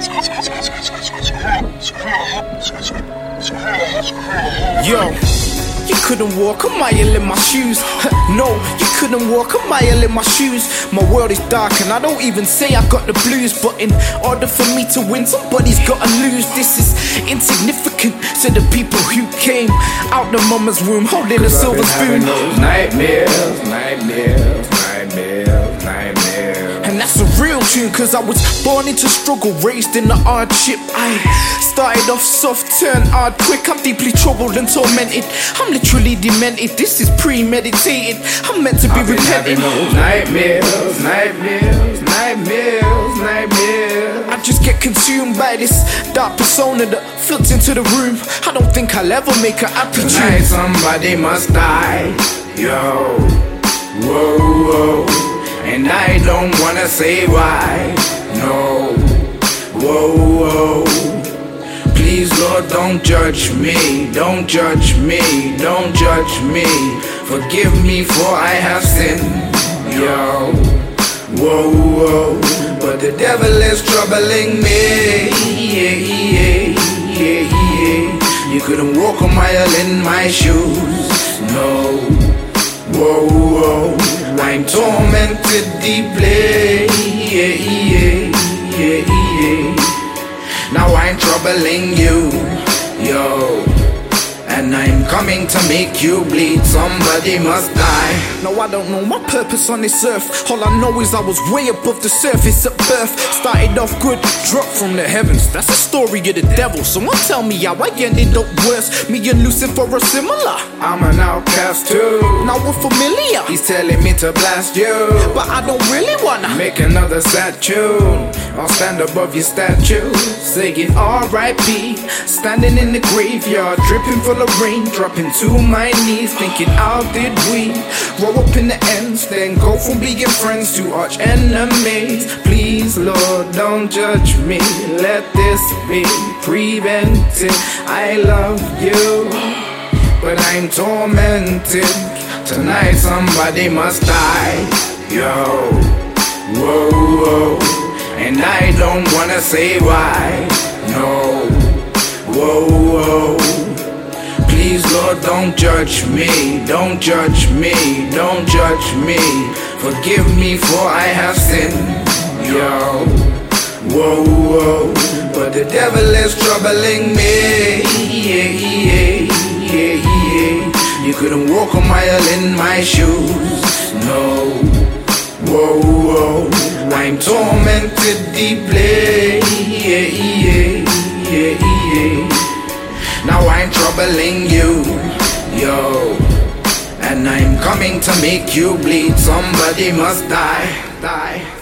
Yo, you couldn't walk a mile in my shoes. No, you couldn't walk a mile in my shoes. My world is dark and I don't even say I got the blues. But in order for me to win, somebody's gotta lose. This is insignificant to the people who came out the mama's womb holding a silver spoon. Nightmares, nightmares, nightmares, nightmares. And that's a real tune, cause I was born into struggle, raised in the hardship. I started off soft, turned hard quick. I'm deeply troubled and tormented. I'm literally demented, this is premeditated. I'm meant to be repenting. Nightmares, nightmares, nightmares, nightmares. I just get consumed by this dark persona that floods into the room. I don't think I'll ever make a happy tune. Tonight somebody must die, yo, whoa, whoa. And I don't wanna say why, no, whoa, whoa. Please Lord, don't judge me, don't judge me, don't judge me. Forgive me for I have sinned, yo, whoa, whoa. But the devil is troubling me, yeah, yeah, yeah, yeah. You couldn't walk a mile in my shoes, no, whoa, whoa. I'm tormented deeply, yeah, yeah, yeah, yeah. Now I'm troubling you, yo, and I'm coming to make you bleed. Somebody must die. No, I don't know my purpose on this earth. All I know is I was way above the surface at birth. Started off good, dropped from the heavens. That's the story of the devil. Someone tell me how I ended up worse. Me and Lucifer are similar. I'm an outcast too. Now we're familiar. He's telling me to blast you, but I don't really wanna make another sad tune. I'll stand above your statue, singing R.I.P. Standing in the graveyard, dripping full of rain, dropping to my knees, thinking how did we grow up in the ends, then go from being friends to arch enemies. Please Lord, don't judge me, let this be prevented. I love you, but I'm tormented. Tonight somebody must die, yo, whoa, whoa. And I don't wanna say why, no, whoa, whoa. Please Lord, don't judge me, don't judge me, don't judge me. Forgive me for I have sinned, yo, whoa, whoa. But the devil is troubling me, yeah, yeah, yeah, yeah. You couldn't walk a mile in my shoes, no, whoa, whoa. I'm tormented deeply, yeah, yeah, yeah, yeah. Now I'm troubling you, yo, and I'm coming to make you bleed. Somebody must die, die.